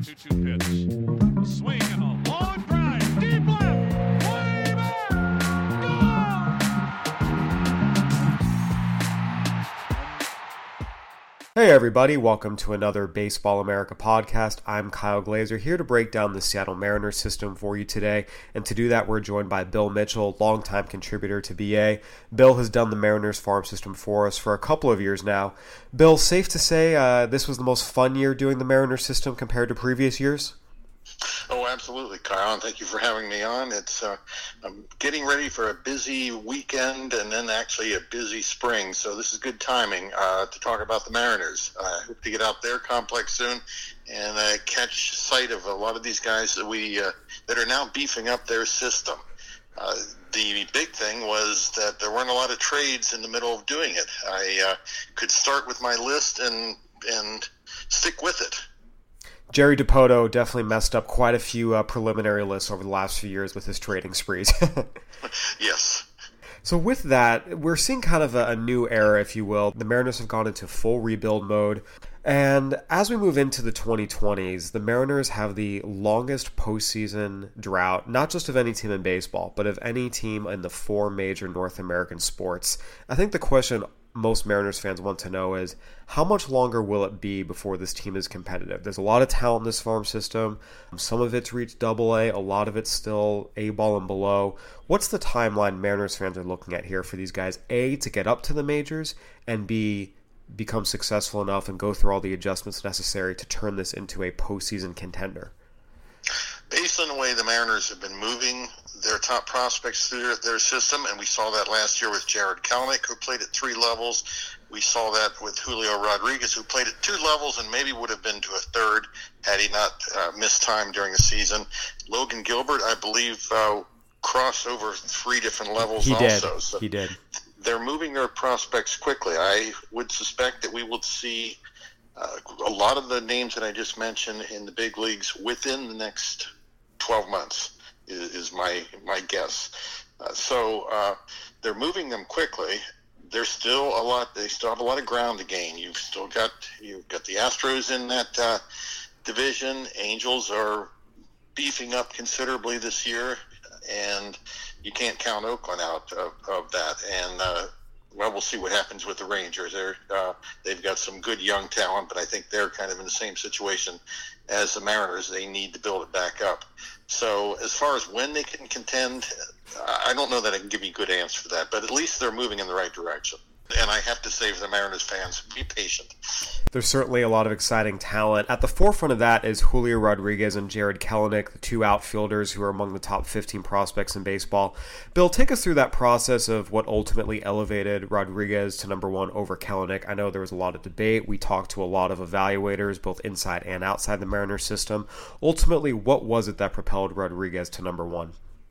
2-2 pitch. A swing and a long drive. Deep left. Way back. Hey everybody, welcome to another Baseball America podcast. I'm Kyle Glazer, here to break down the Seattle Mariners system for you today. And to do that, we're joined by Bill Mitchell, longtime contributor to BA. Bill has done the Mariners farm system for us for a couple of years now. Bill, safe to say this was the most fun year doing the Mariners system compared to previous years? Oh, absolutely, Kyle, and thank you for having me on. I'm getting ready for a busy weekend and then actually a busy spring, so this is good timing to talk about the Mariners. I hope to get out their complex soon and catch sight of a lot of these guys that are now beefing up their system. The big thing was that there weren't a lot of trades in the middle of doing it. I could start with my list and stick with it. Jerry Dipoto definitely messed up quite a few preliminary lists over the last few years with his trading sprees. Yes. So with that, we're seeing kind of a new era, if you will. The Mariners have gone into full rebuild mode. And as we move into the 2020s, the Mariners have the longest postseason drought, not just of any team in baseball, but of any team in the four major North American sports. I think the question most Mariners fans want to know is, how much longer will it be before this team is competitive? There's a lot of talent in this farm system. Some of it's reached AA, a lot of it's still A-ball and below. What's the timeline Mariners fans are looking at here for these guys, A, to get up to the majors, and B, become successful enough and go through all the adjustments necessary to turn this into a postseason contender? Based on the way the Mariners have been moving their top prospects through their system, and we saw that last year with Jarred Kelenic, who played at 3 levels. We saw that with Julio Rodriguez, who played at 2 levels and maybe would have been to a third had he not missed time during the season. Logan Gilbert, I believe, crossed over 3 different levels also. So he did. They're moving their prospects quickly. I would suspect that we will see a lot of the names that I just mentioned in the big leagues within the next 12 months is my guess. So they're moving them quickly. There's still they still have a lot of ground to gain. You've got the Astros in that division. Angels are beefing up considerably this year, and you can't count Oakland out of that. And we'll see what happens with the Rangers. They've got some good young talent, but I think they're kind of in the same situation as the Mariners. They need to build it back up. So as far as when they can contend, I don't know that I can give you a good answer for that, but at least they're moving in the right direction. And I have to say for the Mariners fans, be patient. There's certainly a lot of exciting talent. At the forefront of that is Julio Rodriguez and Jarred Kelenic, the 2 outfielders who are among the top 15 prospects in baseball. Bill, take us through that process of what ultimately elevated Rodriguez to number 1 over Kelenic. I know there was a lot of debate. We talked to a lot of evaluators, both inside and outside the Mariners system. Ultimately, what was it that propelled Rodriguez to number 1?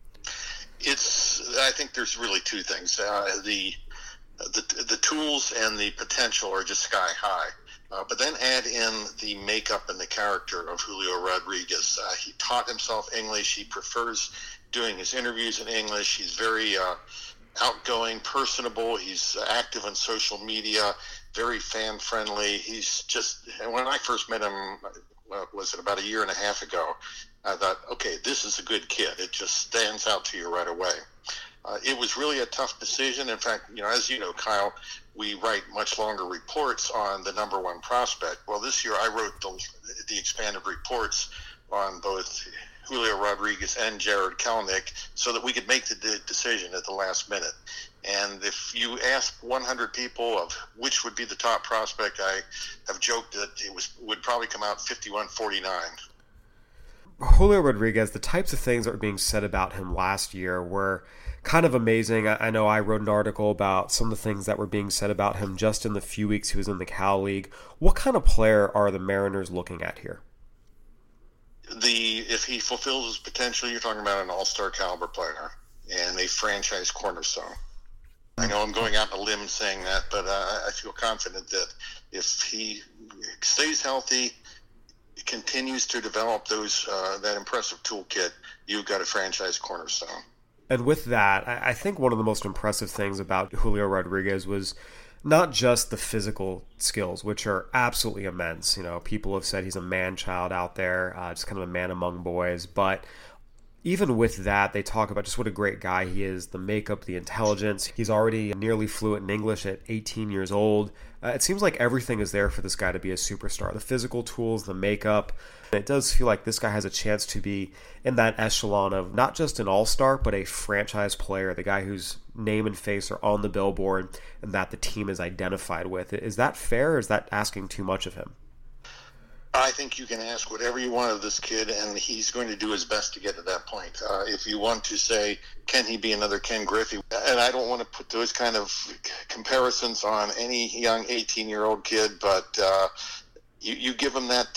I think there's really 2 things. The tools and the potential are just sky high. But then add in the makeup and the character of Julio Rodriguez. He taught himself English. He prefers doing his interviews in English. He's very outgoing, personable. He's active on social media, very fan-friendly. And when I first met him, was it about a year and a half ago, I thought, okay, this is a good kid. It just stands out to you right away. It was really a tough decision. In fact, as you know, Kyle, we write much longer reports on the number 1 prospect. Well, this year I wrote the expanded reports on both Julio Rodriguez and Jarred Kelenic so that we could make the decision at the last minute. And if you ask 100 people of which would be the top prospect, I have joked that would probably come out 51-49. Julio Rodriguez, the types of things that were being said about him last year were kind of amazing. I know I wrote an article about some of the things that were being said about him just in the few weeks he was in the Cal League. What kind of player are the Mariners looking at here? If he fulfills his potential, you're talking about an all-star caliber player and a franchise cornerstone. I know I'm going out on a limb saying that, but I feel confident that if he stays healthy, continues to develop that impressive toolkit, you've got a franchise cornerstone. And with that, I think one of the most impressive things about Julio Rodriguez was not just the physical skills, which are absolutely immense. People have said he's a man-child out there, just kind of a man among boys. But even with that, they talk about just what a great guy he is, the makeup, the intelligence. He's already nearly fluent in English at 18 years old. It seems like everything is there for this guy to be a superstar. The physical tools, the makeup. It does feel like this guy has a chance to be in that echelon of not just an all-star, but a franchise player, the guy whose name and face are on the billboard and that the team is identified with. Is that fair, or is that asking too much of him? I think you can ask whatever you want of this kid, and he's going to do his best to get to that point. If you want to say, can he be another Ken Griffey? And I don't want to put those kind of comparisons on any young 18-year-old kid, but you give him that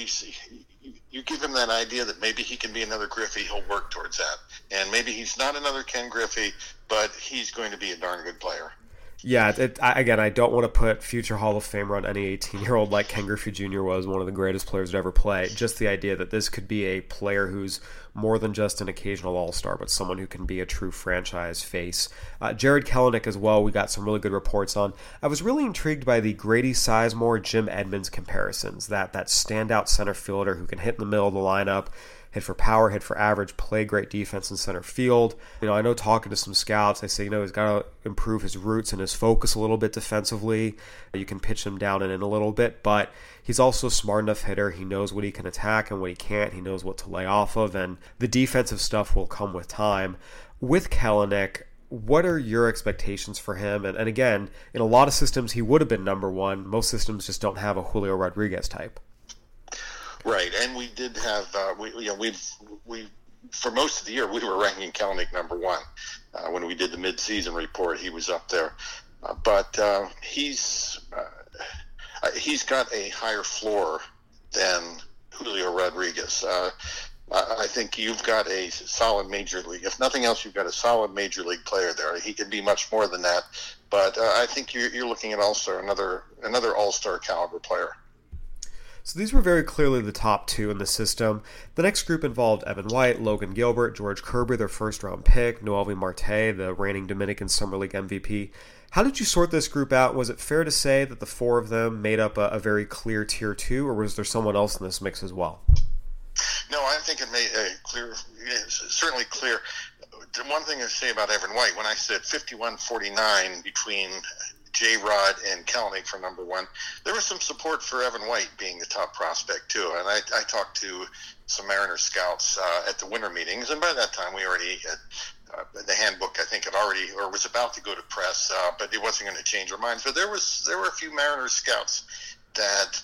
you give him that idea that maybe he can be another Griffey. He'll work towards that, and maybe he's not another Ken Griffey, but he's going to be a darn good player. Yeah, again, I don't want to put future Hall of Famer on any 18-year-old like Ken Griffey Jr. was, one of the greatest players to ever play. Just the idea that this could be a player who's more than just an occasional all-star, but someone who can be a true franchise face. Jared Kelenic as well, we got some really good reports on. I was really intrigued by the Grady Sizemore, Jim Edmonds comparisons, that standout center fielder who can hit in the middle of the lineup, hit for power, hit for average, play great defense in center field. I know talking to some scouts, they say, he's got to improve his roots and his focus a little bit defensively. You can pitch him down and in a little bit, but he's also a smart enough hitter. He knows what he can attack and what he can't. He knows what to lay off of, and the defensive stuff will come with time. With Kelenic, what are your expectations for him? And again, in a lot of systems, he would have been number one. Most systems just don't have a Julio Rodriguez type. Right, and we did have we for most of the year we were ranking Kelenic number one. When we did the mid-season report, he was up there, but he's got a higher floor than Julio Rodriguez. I think you've got a solid major league. If nothing else, you've got a solid major league player there. He could be much more than that, but I think you're looking at also another all-star caliber player. So these were very clearly the top two in the system. The next group involved Evan White, Logan Gilbert, George Kirby, their first-round pick, Noelvi Marte, the reigning Dominican Summer League MVP. How did you sort this group out? Was it fair to say that the four of them made up a very clear Tier 2, or was there someone else in this mix as well? No, I think it made certainly clear. The one thing to say about Evan White, when I said 51-49 between J-Rod and Kelenic for number one, there was some support for Evan White being the top prospect too. And I talked to some Mariners scouts at the winter meetings, and by that time we already had the handbook, I think, had already or was about to go to press, but it wasn't going to change our minds. But there were a few Mariners scouts that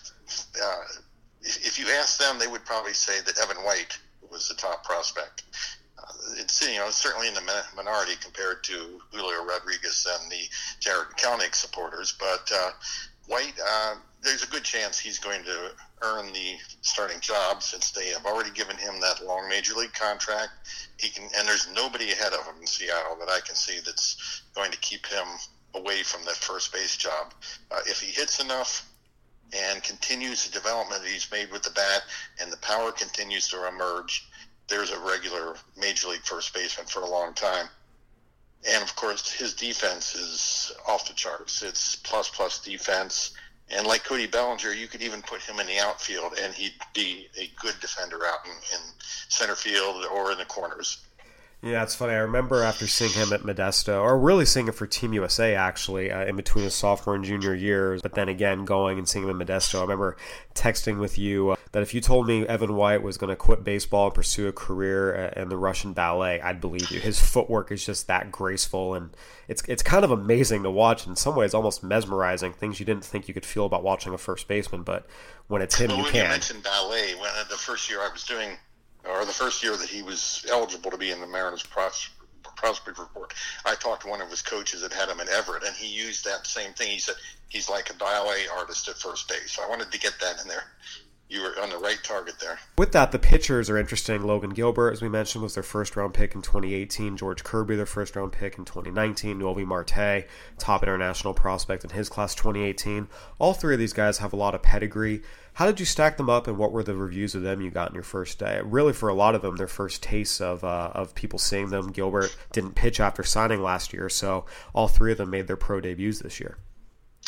if you asked them, they would probably say that Evan White was the top prospect. It's certainly in the minority compared to Julio Rodriguez and the Jared Kelenic supporters, but White, there's a good chance he's going to earn the starting job since they have already given him that long major league contract. He can, and there's nobody ahead of him in Seattle that I can see that's going to keep him away from that first base job. If he hits enough and continues the development that he's made with the bat, and the power continues to emerge, there's a regular major league first baseman for a long time. And of course, his defense is off the charts. It's plus defense. And like Cody Bellinger, you could even put him in the outfield and he'd be a good defender out in center field or in the corners. Yeah, it's funny. I remember after seeing him at Modesto, or really seeing him for Team USA, actually, in between his sophomore and junior years, but then again going and seeing him in Modesto, I remember texting with you that if you told me Evan White was going to quit baseball and pursue a career in the Russian ballet, I'd believe you. His footwork is just that graceful, and it's kind of amazing to watch. In some ways, almost mesmerizing, things you didn't think you could feel about watching a first baseman, but when it's him, you can. You mentioned ballet. When the first year I was doing, or the first year that he was eligible to be in the Mariners prospect report, I talked to one of his coaches that had him in Everett, and he used that same thing. He said he's like a ballet artist at first base. So I wanted to get that in there. You were on the right target there. With that, the pitchers are interesting. Logan Gilbert, as we mentioned, was their first-round pick in 2018. George Kirby, their first-round pick in 2019. Noelvi Marte, top international prospect in his class 2018. All three of these guys have a lot of pedigree. How did you stack them up, and what were the reviews of them you got in your first day? Really, for a lot of them, their first tastes of people seeing them. Gilbert didn't pitch after signing last year, so all three of them made their pro debuts this year.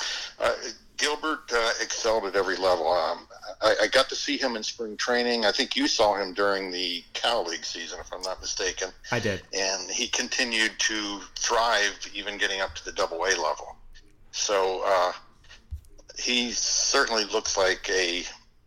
excelled at every level. I got to see him in spring training. I think you saw him during the Cal League season, if I'm not mistaken. I did. And he continued to thrive, even getting up to the AA level. So he certainly looks like a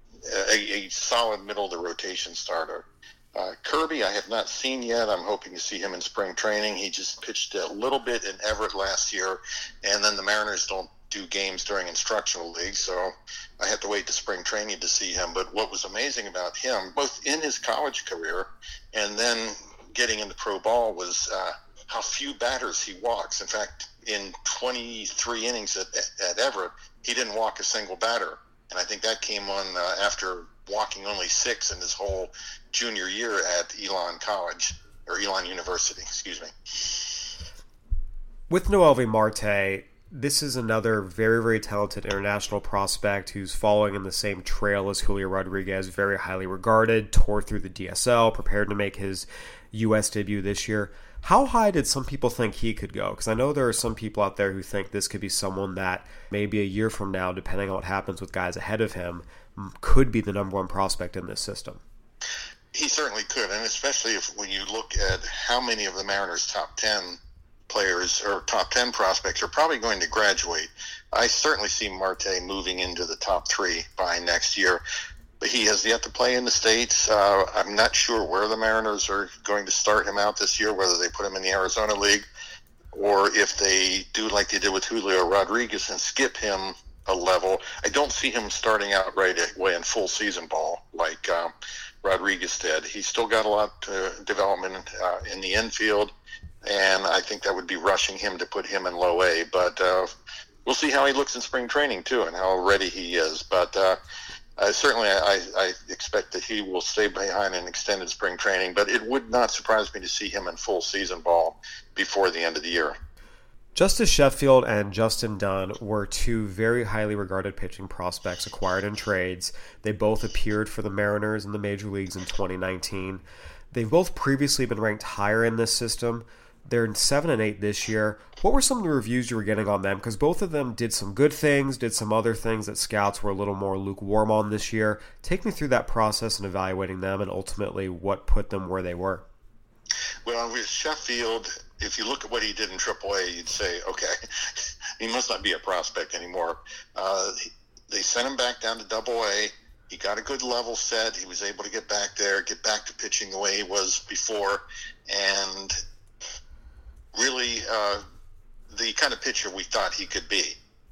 solid middle of the rotation starter. Kirby, I have not seen yet. I'm hoping to see him in spring training. He just pitched a little bit in Everett last year, and then the Mariners don't do games during instructional league, so I had to wait to spring training to see him. But what was amazing about him, both in his college career and then getting into pro ball, was how few batters he walks. In fact, in 23 innings at Everett, he didn't walk a single batter. And I think that came on after walking only 6 in his whole junior year at Elon College, or Elon University, excuse me. With Noelvi Marte, this is another very, very talented international prospect who's following in the same trail as Julio Rodriguez, very highly regarded, tore through the DSL, prepared to make his U.S. debut this year. How high did some people think he could go? Because I know there are some people out there who think this could be someone that maybe a year from now, depending on what happens with guys ahead of him, could be the number one prospect in this system. He certainly could, and especially when you look at how many of the Mariners' top 10 players or top 10 prospects are probably going to graduate. I certainly see Marte moving into the top 3 by next year. But he has yet to play in the States. I'm not sure where the Mariners are going to start him out this year, whether they put him in the Arizona League or if they do like they did with Julio Rodriguez and skip him a level. I don't see him starting out right away in full season ball like Rodriguez did. He's still got a lot of development in the infield, and I think that would be rushing him to put him in low A. But we'll see how he looks in spring training, too, and how ready he is. But certainly, I expect that he will stay behind in extended spring training, but it would not surprise me to see him in full season ball before the end of the year. Justice Sheffield and Justin Dunn were two very highly regarded pitching prospects acquired in trades. They both appeared for the Mariners in the major leagues in 2019. They've both previously been ranked higher in this system. They're 7 and 8 this year. What were some of the reviews you were getting on them? Because both of them did some good things, did some other things that scouts were a little more lukewarm on this year. Take me through that process and evaluating them and ultimately what put them where they were. Well, with Sheffield, if you look at what he did in AAA, you'd say, okay, he must not be a prospect anymore. They sent him back down to AA. He got a good level set. He was able to get back there, get back to pitching the way he was before, and really the kind of pitcher we thought he could be.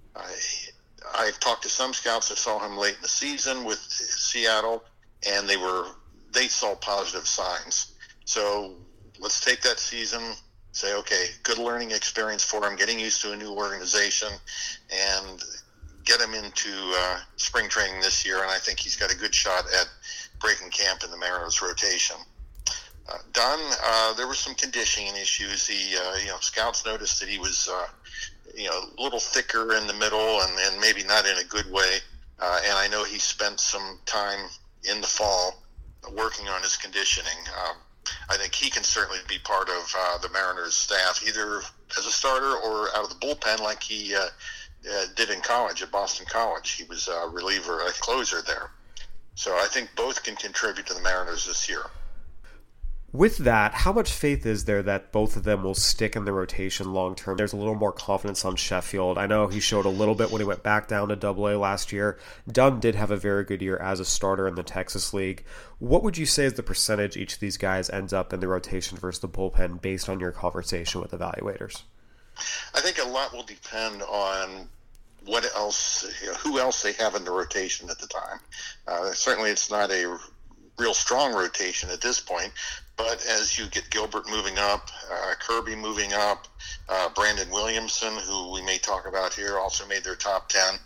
I've talked to some scouts that saw him late in the season with Seattle, and they saw positive signs. So let's take that season, say, okay, good learning experience for him, getting used to a new organization, and get him into spring training this year, and I think he's got a good shot at breaking camp in the Mariners rotation. Dunn, there were some conditioning issues. He, scouts noticed that he was, a little thicker in the middle and maybe not in a good way. And I know he spent some time in the fall working on his conditioning. I think he can certainly be part of the Mariners staff, either as a starter or out of the bullpen like he did in college at Boston College. He was a reliever, a closer there. So I think both can contribute to the Mariners this year. With that, how much faith is there that both of them will stick in the rotation long term? There's a little more confidence on Sheffield. I know he showed a little bit when he went back down to AA last year. Dunn did have a very good year as a starter in the Texas League. What would you say is the percentage each of these guys ends up in the rotation versus the bullpen based on your conversation with evaluators? I think a lot will depend on what else, who else they have in the rotation at the time. Certainly it's not a real strong rotation at this point, but as you get Gilbert moving up, Kirby moving up, Brandon Williamson, who we may talk about here, also made their top 10.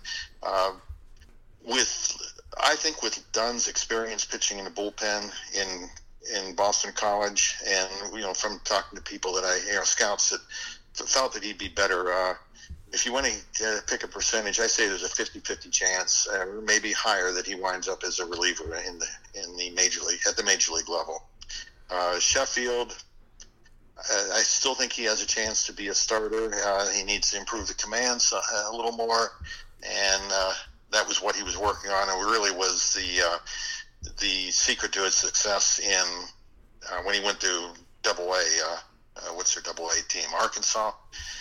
I think with Dunn's experience pitching in the bullpen in Boston College, and from talking to people that scouts that felt that he'd be better. If you want to pick a percentage, I say there's a 50-50 chance, or maybe higher, that he winds up as a reliever in the major league, at the major league level. Sheffield, I still think he has a chance to be a starter. He needs to improve the commands a little more, and that was what he was working on, and really was the secret to his success in when he went to Double A. What's their Double A team? Arkansas.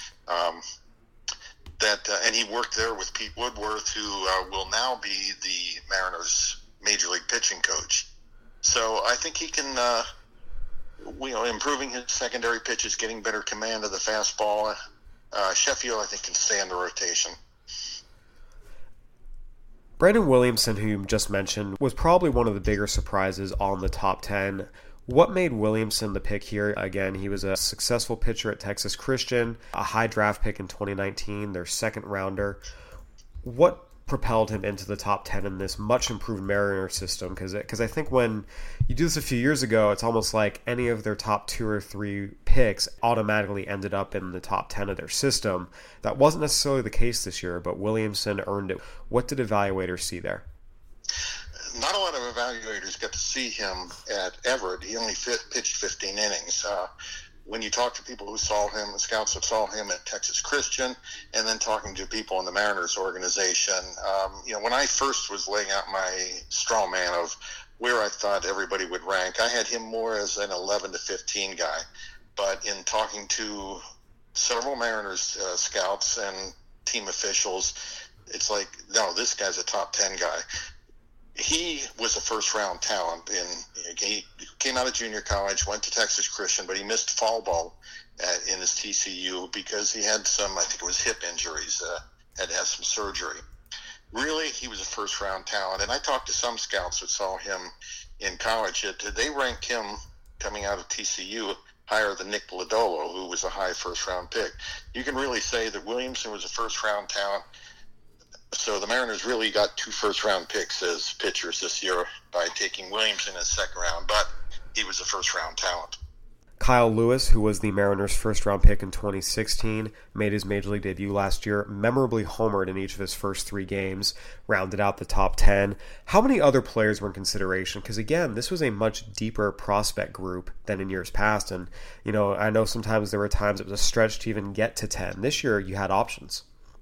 And he worked there with Pete Woodworth, who will now be the Mariners' major league pitching coach. So I think he can, improving his secondary pitches, getting better command of the fastball. Sheffield, I think, can stay in the rotation. Brandon Williamson, who you just mentioned, was probably one of the bigger surprises on the top 10. What made Williamson the pick here? Again, he was a successful pitcher at Texas Christian, a high draft pick in 2019, their second rounder. What propelled him into the top 10 in this much improved Mariner system? Because I think when you do this a few years ago, it's almost like any of their top 2 or 3 picks automatically ended up in the top 10 of their system. That wasn't necessarily the case this year, but Williamson earned it. What did evaluators see there? Not a lot of evaluators got to see him at Everett. He only pitched 15 innings. When you talk to people who saw him, scouts that saw him at Texas Christian, and then talking to people in the Mariners organization, when I first was laying out my straw man of where I thought everybody would rank, I had him more as an 11 to 15 guy. But in talking to several Mariners scouts and team officials, it's like, no, this guy's a top 10 guy. He was a first-round talent. He came out of junior college, went to Texas Christian, but he missed fall ball in his TCU because he had some, I think it was hip injuries, had to have some surgery. Really, he was a first-round talent. And I talked to some scouts that saw him in college. They ranked him coming out of TCU higher than Nick Lodolo, who was a high first-round pick. You can really say that Williamson was a first-round talent. So the Mariners really got 2 first-round picks as pitchers this year by taking Williamson in the second round, but he was a first-round talent. Kyle Lewis, who was the Mariners' first-round pick in 2016, made his Major League debut last year, memorably homered in each of his first 3 games, rounded out the top 10. How many other players were in consideration? Because, again, this was a much deeper prospect group than in years past, and, I know sometimes there were times it was a stretch to even get to 10. This year, you had options.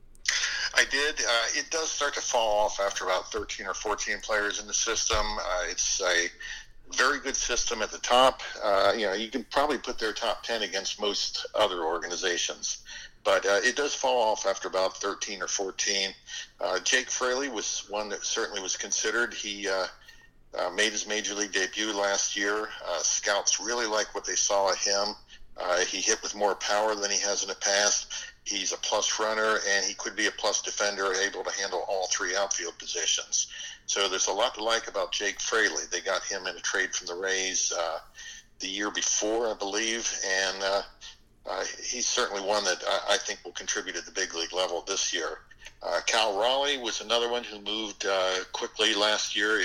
I did. It does start to fall off after about 13 or 14 players in the system. It's a very good system at the top. You can probably put their top 10 against most other organizations. But it does fall off after about 13 or 14. Jake Fraley was one that certainly was considered. He made his Major League debut last year. Scouts really like what they saw of him. He hit with more power than he has in the past. He's a plus runner, and he could be a plus defender, able to handle all 3 outfield positions. So there's a lot to like about Jake Fraley. They got him in a trade from the Rays the year before, I believe, and he's certainly one that I think will contribute at the big league level this year. Cal Raleigh was another one who moved quickly last year.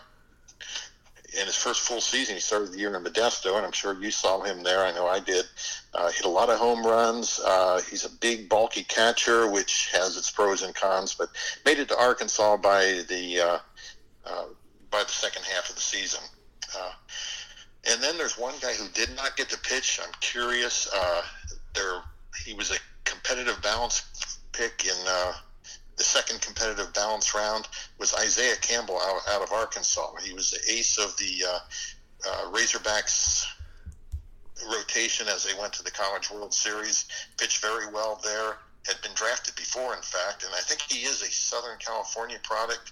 In his first full season, he started the year in Modesto, and I'm sure you saw him there. I know I did. Hit a lot of home runs. He's a big, bulky catcher, which has its pros and cons, but made it to Arkansas by the second half of the season. And then there's one guy who did not get to pitch. I'm curious. He was a competitive balance pick in the second competitive balance round was Isaiah Campbell out of Arkansas. He was the ace of the Razorbacks rotation as they went to the College World Series, pitched very well there, had been drafted before, in fact, and I think he is a Southern California product.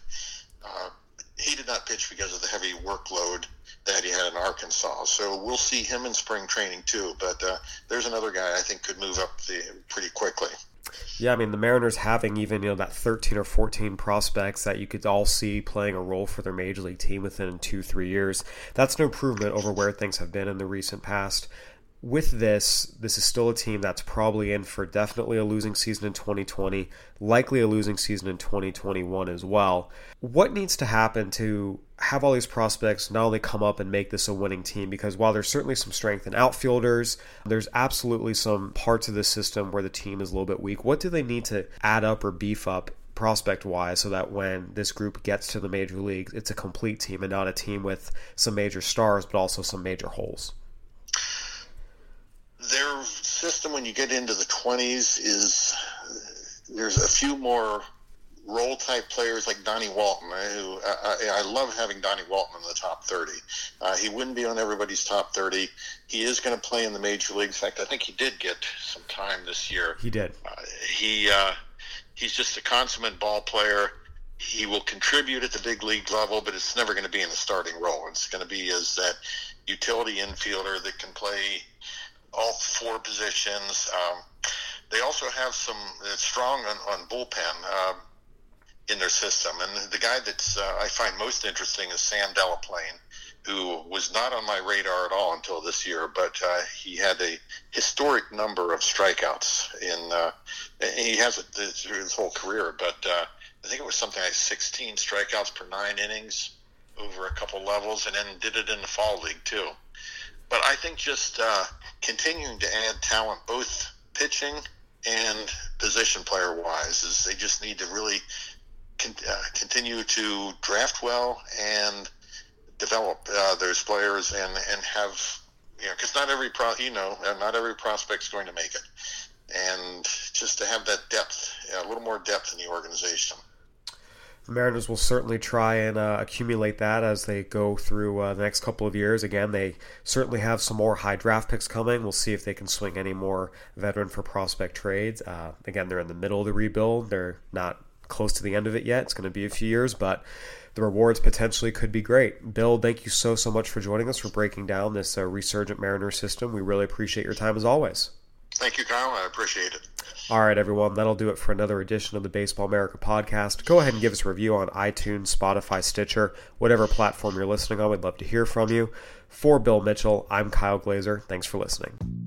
He did not pitch because of the heavy workload that he had in Arkansas. So we'll see him in spring training too, but there's another guy I think could move up pretty quickly. Yeah, I mean, the Mariners having even, that 13 or 14 prospects that you could all see playing a role for their major league team within 2-3 years, that's an improvement over where things have been in the recent past. With this is still a team that's probably in for definitely a losing season in 2020, likely a losing season in 2021 as well. What needs to happen to have all these prospects not only come up and make this a winning team? Because while there's certainly some strength in outfielders, there's absolutely some parts of the system where the team is a little bit weak. What do they need to add up or beef up prospect-wise so that when this group gets to the major leagues, it's a complete team and not a team with some major stars but also some major holes? Their system, when you get into the 20s, there's a few more role type players like Donnie Walton, who I love having Donnie Walton in the top 30. He wouldn't be on everybody's top 30. He is going to play in the major leagues. In fact, I think he did get some time this year. He did. He's just a consummate ball player. He will contribute at the big league level, but it's never going to be in the starting role. It's going to be as that utility infielder that can play all four positions. They also have some strong on bullpen in their system. And the guy that's I find most interesting is Sam Delaplane, who was not on my radar at all until this year, but he had a historic number of strikeouts. He has it through his whole career, but I think it was something like 16 strikeouts per 9 innings over a couple levels, and then did it in the fall league too. But I think just continuing to add talent, both pitching and position player wise, is they just need to really continue to draft well and develop those players and have, because not every prospect's going to make it, and just to have that depth, a little more depth in the organization. The Mariners will certainly try and accumulate that as they go through the next couple of years. Again, they certainly have some more high draft picks coming. We'll see if they can swing any more veteran for prospect trades. Again, they're in the middle of the rebuild. They're not close to the end of it yet. It's going to be a few years, but the rewards potentially could be great. Bill, thank you so much for joining us, for breaking down this resurgent Mariners system. We really appreciate your time as always. Thank you, Kyle. I appreciate it. All right, everyone. That'll do it for another edition of the Baseball America podcast. Go ahead and give us a review on iTunes, Spotify, Stitcher, whatever platform you're listening on. We'd love to hear from you. For Bill Mitchell, I'm Kyle Glazer. Thanks for listening.